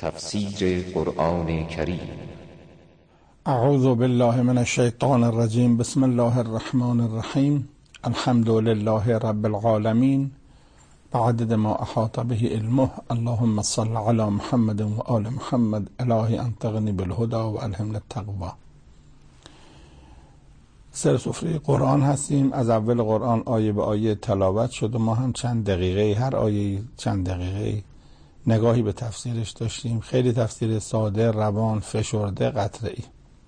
تفسیر قرآن کریم. اعوذ بالله من الشیطان الرجیم. بسم الله الرحمن الرحیم. الحمد لله رب العالمین بعدد ما احاط به علمه. اللهم صل علی محمد و آل محمد. الهی انطقنی بالهدى و الهمنا التقوی. سر سفره قرآن هستیم. از اول قرآن آیه به آیه تلاوت شد و ما هم چند دقیقه، هر آیه چند دقیقه نگاهی به تفسیرش داشتیم. خیلی تفسیر ساده، روان، فشرده، قطعی.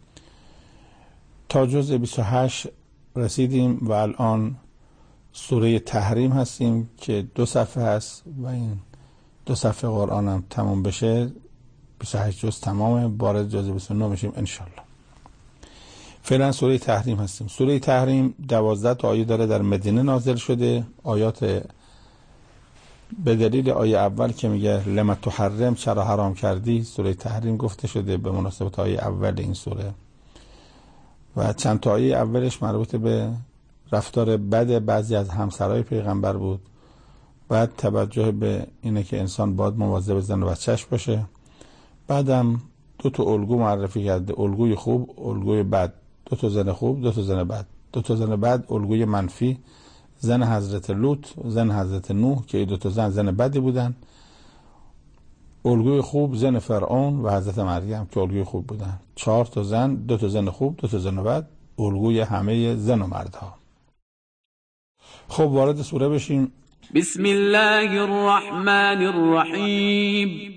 تا جزء 28 رسیدیم و الان سوره تحریم هستیم که 2 صفحه هست و این 2 صفحه قرآن هم تمام بشه 28 جز تمامه، وارد جزء 29 میشیم انشالله. فعلا سوره تحریم هستیم. سوره تحریم 12 تا آیه داره، در مدینه نازل شده. آیات به دلیل آیه اول که میگه لما تحرم، چرا حرام کردی، سوره تحریم گفته شده به مناسبت آیه اول این سوره. و چند تا آیه اولش مربوط به رفتار بد بعضی از همسرای پیغمبر بود. بعد توجه به اینه که انسان باید مواظب زن و بچه‌اش باشه. بعدم 2 تا الگو معرفی کرده، الگوی خوب، الگوی بد. 2 تا زن خوب، 2 تا زن بد. 2 تا زن بد الگوی منفی، زن حضرت لوط، زن حضرت نوح که 2 تا زن بدی بودن. الگوی خوب زن فرعون و حضرت مریم که الگوی خوب بودن. 4 تا زن، 2 تا زن خوب، 2 تا زن بد، الگوی همه زن و مردها. خب وارد سوره بشیم. بسم الله الرحمن الرحیم.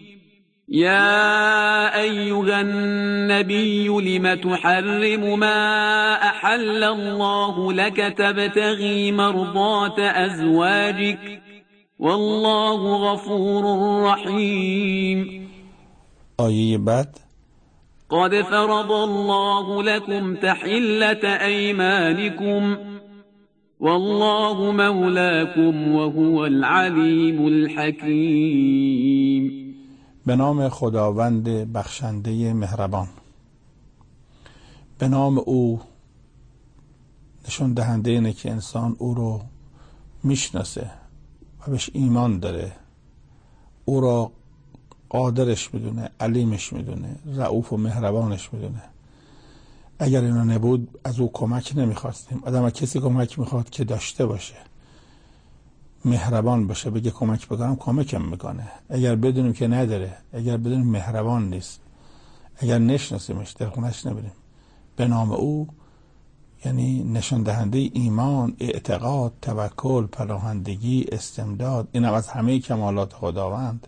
یا ایها النبی لم تحرم ما احل الله لك تبتغی مرضات ازواجك والله غفور رحیم. آیه بعد قد فرض الله لكم تحلة ایمانكم والله مولاكم وهو العلیم الحکیم. به نام خداوند بخشنده مهربان. به نام او نشون دهنده اینه که انسان او رو میشناسه و بهش ایمان داره، او را قادرش میدونه، علیمش میدونه، رؤوف و مهربانش میدونه. اگر اینا نبود از او کمک نمیخواستیم. آدم از کسی کمک میخواد که داشته باشه، مهربان باشه، بگه کمک بکنم کمکم میکنه. اگر بدونیم که نداره، اگر بدونیم مهربان نیست، اگر نشناسیمش، در خونش نبریم. به نام او یعنی نشان دهنده ایمان، اعتقاد، توکل، پناهندگی، استمداد. اینم از همه کمالات خداوند.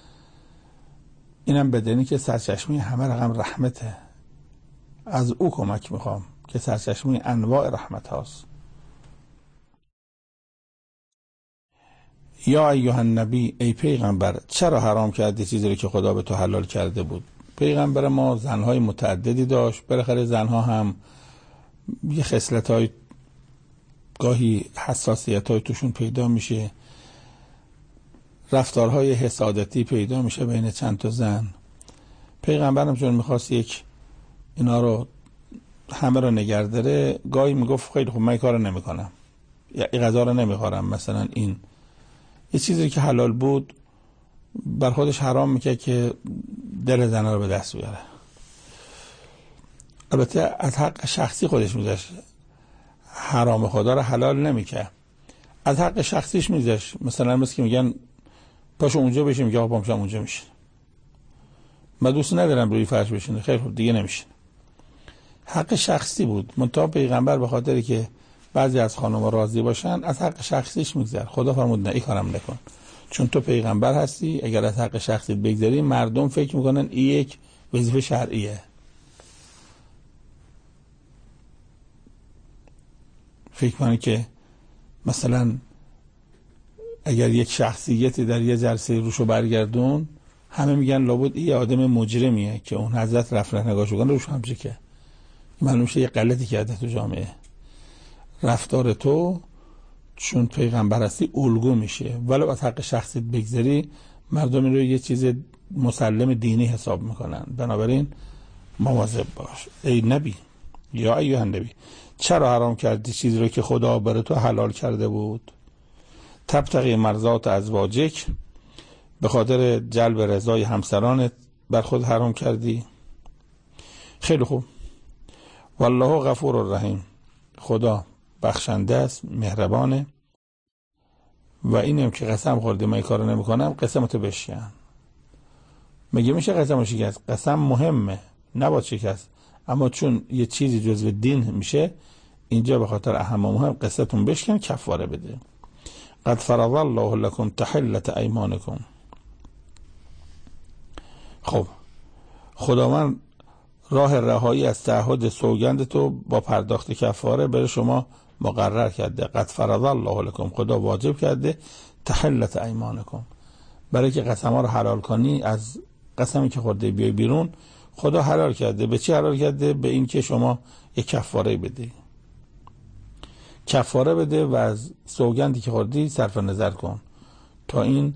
اینم بدونی که سرچشمه همه رقم رحمته. از او کمک میخوام که سرچشمه انواع رحمت هاست. یا ایها النبی، ای پیغمبر، چرا حرام کردی چیزی رو که خدا به تو حلال کرده بود؟ پیغمبر ما زنهای متعددی داشت. بالاخره زنها هم یه خصلت‌های گاهی حساسیت‌های توشون پیدا میشه، رفتارهای حسادتی پیدا میشه بین چند تا زن. پیغمبرم چون میخواست اینا رو همه رو نگهداره، گاهی میگفت خیلی خوب من این کارو نمیکنم، یا این غذا رو نمیخورم. مثلا این یه چیزی که حلال بود بر خودش حرام میکرد که دل زنها رو به دست بیاره. البته از حق شخصی خودش میذاشت، حرام خدا رو حلال نمیکرد. از حق شخصیش میذاشت. مثلا مثل که میگن پاشو اونجا بشین، میگه آقا پاشم اونجا میشین. من دوست ندارم روی فرش بشینه، خیلی خوب دیگه نمیشین. حق شخصی بود. منتها پیغمبر به خاطری که بعضی از خانم‌ها راضی باشن از حق شخصیش میگذره. خدا فرمود نه، این کارم نکن، چون تو پیغمبر هستی. اگر از حق شخصیت بگذری مردم فکر میکنن این یک وظیفه شرعیه. فکر کنه که مثلا اگر یک شخصیتی در یه جلسه روشو برگردون، همه میگن لابد این آدم مجرمیه که اون حضرت رفت نگاهشو کنه روش همچه که معلوم شه یه غلطی کرده تو جامعه. رفتار تو چون پیغمبر هستی الگو میشه، ولی از حق شخصیت بگذری مردم این رو یه چیز مسلم دینی حساب میکنن. بنابراین مواظب باش ای نبی. یا ایها النبی، چرا حرام کردی چیزی رو که خدا برای تو حلال کرده بود؟ تبتغی مرضات ازواجک، به خاطر جلب رضای همسرانت بر خود حرام کردی؟ خیلی خوب. والله غفور الرحیم، خدا بخشنده است، مهربانه. و اینم که قسم خوردی من این کارو نمیکنم، قسمتو بشکن. مگه میشه قسمو شکست؟ قسم مهمه، نباید شکست، اما چون یه چیزی جزو دین میشه، اینجا به خاطر اهم مهم قسمتون بشکن، کفاره بده. قد فرض الله لكم تحلة ایمانکم. خب خداوند راه رهایی از تعهد سوگند تو با پرداخت کفاره برای شما مقرر کرده. قد فرض الله لكم، خدا واجب کرده تحلة ایمانکم، برای که قسم ها رو حلال کنی. از قسمی که خورده بیای بیرون، خدا حلال کرده. به چی حلال کرده؟ به این که شما یک کفاره بده، کفاره بده و از سوگندی که خوردی صرف نظر کن تا این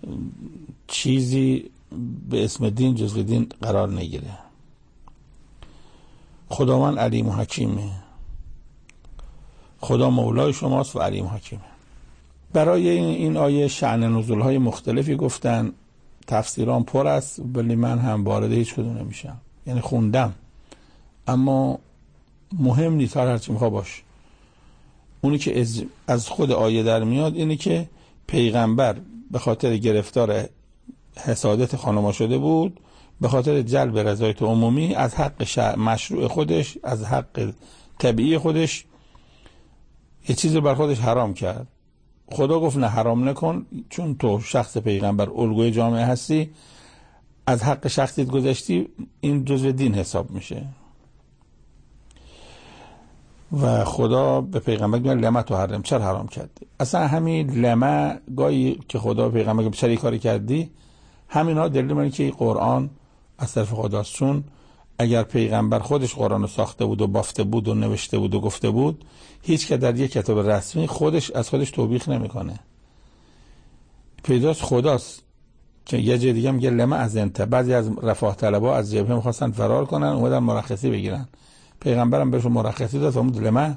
چیزی به اسم دین جزو دین قرار نگیره. خداوند علیم و حکیمه، خدا مولای شماست و علیم و حکیمه. برای این آیه شأن نزول های مختلفی گفتن، تفسیران پر است، ولی من هم وارد هیچ کدوم نمیشم. یعنی خوندم اما مهم نیست، هرچی میخوا باش. اونی که از خود آیه در میاد اینه که پیغمبر به خاطر گرفتار حسادت خانما شده بود، به خاطر جلب رضایت عمومی از حق مشروع خودش، از حق طبیعی خودش یه چیزی بر خودش حرام کرد. خدا گفت نه، حرام نکن، چون تو شخص پیغمبر الگوی جامعه هستی، از حق شخصیت گذشتی، این جزو دین حساب میشه. و خدا به پیغمبر میگه لما تو حرم، چرا حرام کردی؟ اصلا همین لما گاهی که خدا به پیغمبر میگه چرا کاری کردی، همینا دلیل منه که قرآن از طرف خداست. چون اگر پیغمبر خودش قرآن رو ساخته بود و بافته بود و نوشته بود و گفته بود، هیچ که در یک کتاب رسمی خودش از خودش توبیخ نمیکنه. پیداست خداست که یه جای دیگه میگه لما از انت. بعضی از رفاه طلبا از جبهه میخواستن فرار کنن، اومدن مرخصی بگیرن، پیغمبرم بهشون مرخصی داد، فرمود لما،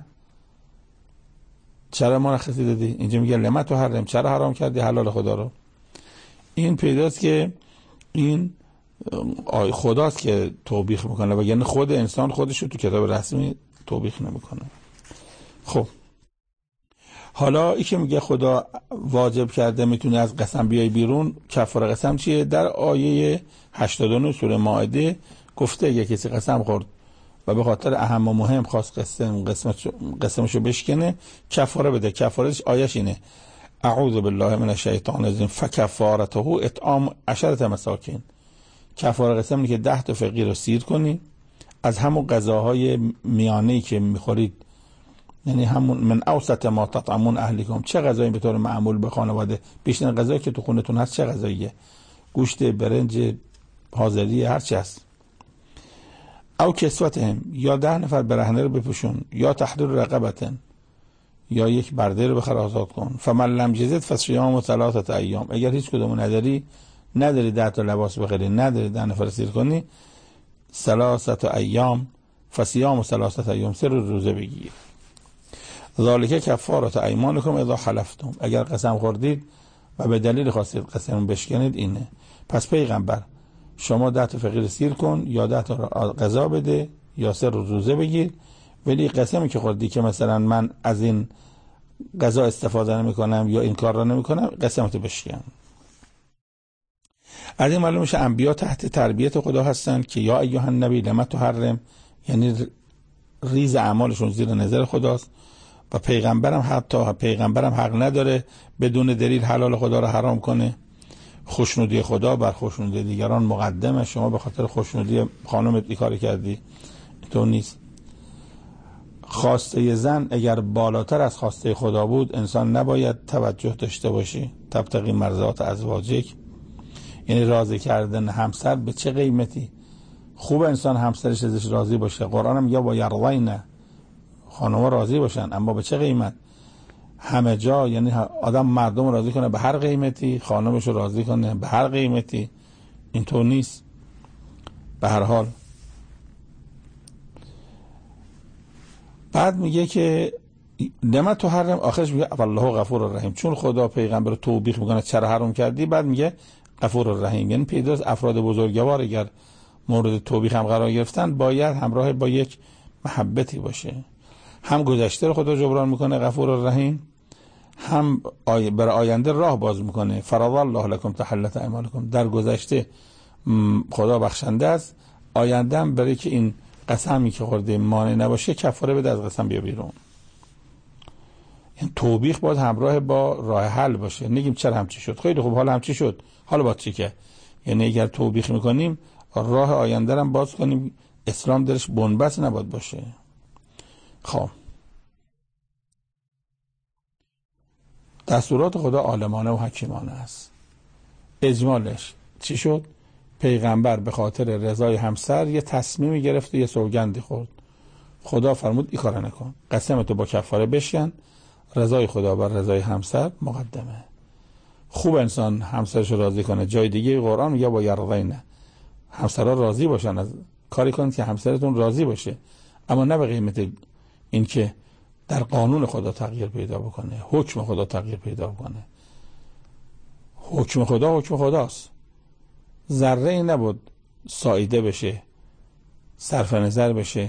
چرا مرخصی دادی؟ اینجا میگه لما تو حرم، چرا حرام کردی حلال خدا رو؟ این پیداست که این خداست که توبیخ میکنه، و یعنی خود انسان خودش رو تو کتاب رسمی توبیخ نمیکنه. خب حالا این که میگه خدا واجب کرده میتونی از قسم بیای بیرون، کفاره قسم چیه؟ در آیه 89 سوره مائده گفته اگه کسی قسم خورد و به خاطر اهم و مهم خواست قسمشو بشکنه، کفاره بده. کفارهش آیش اینه: اعوذ بالله من الشیطان الرجیم فکفارته اطعام 10 مساکین. کفاره قسم اینه که 10 تا فقیر رو سیر کنی از همون غذاهای میانه‌ای که میخورید، یعنی همون من اوسط ما تطعمون اهلیکم. چه غذایی به طور معمول به خانواده، بیشتر غذایی که تو خونتون هست چه غذاییه؟ گوشت، برنج، حاضری، هر چی هست. او کسوتهم، یا 10 نفر برهنه رو بپوشون، یا تحریر رقبتن، یا یک برده رو بخر آزاد کن. فمن لم یجد فصیام 3 ایام. اگر هیچ کدوم نداری 10 تا لباس بخری، نداری 10 نفر سیر کنی، 3 ایام فصیام 3 ایام، 3 روزه بگیر. ذالک کفارة ایمانکم اذا حلفتم. اگر قسم خوردید و به دلیل خواستید قسم بشکنید اینه. پس پیغمبر شما 10 تا فقیر سیر کن، یا 10 تا غذا بده، یا 3 روزه بگیر، ولی قسمی که خوردی که مثلا من از این غذا استفاده نمی کنم یا این کار را نمی کنم، قسمتو بشکن. از این معلوم میشه انبیا تحت تربیت خدا هستن که یا ایها النبی لما تحرم، یعنی ریز اعمالشون زیر نظر خداست. و پیغمبرم حق نداره بدون دلیل حلال خدا رو حرام کنه. خوشنودی خدا بر خوشنودی دیگران مقدمه. شما به خاطر خوشنودی خانمت این کار کردی، تو نیست. خواسته زن اگر بالاتر از خواسته خدا بود، انسان نباید توجه داشته باشی. تبتغی مرضات ازواجک، یعنی راضی کردن همسر به چه قیمتی؟ خوب انسان همسرش ازش راضی باشه. قرآن هم یا با یرضین، خانم‌ها راضی باشن، اما به چه قیمت؟ همه جا، یعنی آدم مردم راضی کنه به هر قیمتی، خانمش رو راضی کنه به هر قیمتی، اینطور نیست. به هر حال بعد میگه که لما تو حرم، آخرش میگه والله غفور الرحیم، چون خدا پیغمبر رو توبیخ میکنه چرا حرام کردی، بعد میگه غفور الرحیم. یعنی پیداست افراد بزرگوار اگر مورد توبیخ هم قرار گرفتن باید همراه با یک محبتی باشه. هم گذشته رو خدا جبران میکنه غفور الرحیم، هم برای آینده راه باز میکنه. فرض الله لکم تحلت ایمانکم، در گذشته خدا بخشنده است، آینده هم برای که این قسمی که خورده مانع نباشه کفاره بده از قسم بیا بیرون. این توبیخ باید همراه با راه حل باشه. نگیم چرا همچی شد، خیلی خوب حالا همچی شد، حالا باید چی که؟ یعنی اگر توبیخ میکنیم راه آینده هم باز کنیم. اسلام درش بنبست نباید باشه. خب دستورات خدا عالمانه و حکیمانه است. اجمالش چی شد؟ پیغمبر به خاطر رضای همسر یه تصمیمی گرفت و یه سوگندی خورد. خدا فرمود این کارو نکن، قسمتو با کفاره بشکن، رضای خدا بر رضای همسر مقدمه. خوب انسان همسرش راضی کنه. جای دیگه قرآن میگه با یرضین، همسرها راضی باشن، از کاری کنید که همسرتون راضی باشه، اما نه به قیمت این که در قانون خدا تغییر پیدا بکنه، حکم خدا تغییر پیدا بکنه. حکم خدا حکم خداست. ذره ای نبود سایده بشه، صرف نظر بشه.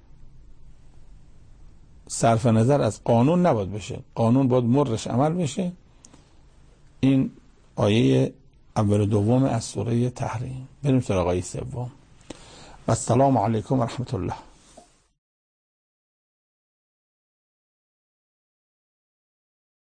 صرف نظر از قانون نباید بشه، قانون باید مرش عمل بشه. این آیه اول و دوم از سوره تحریم. بریم سراغ آیه سوم. و السلام علیکم و رحمت الله.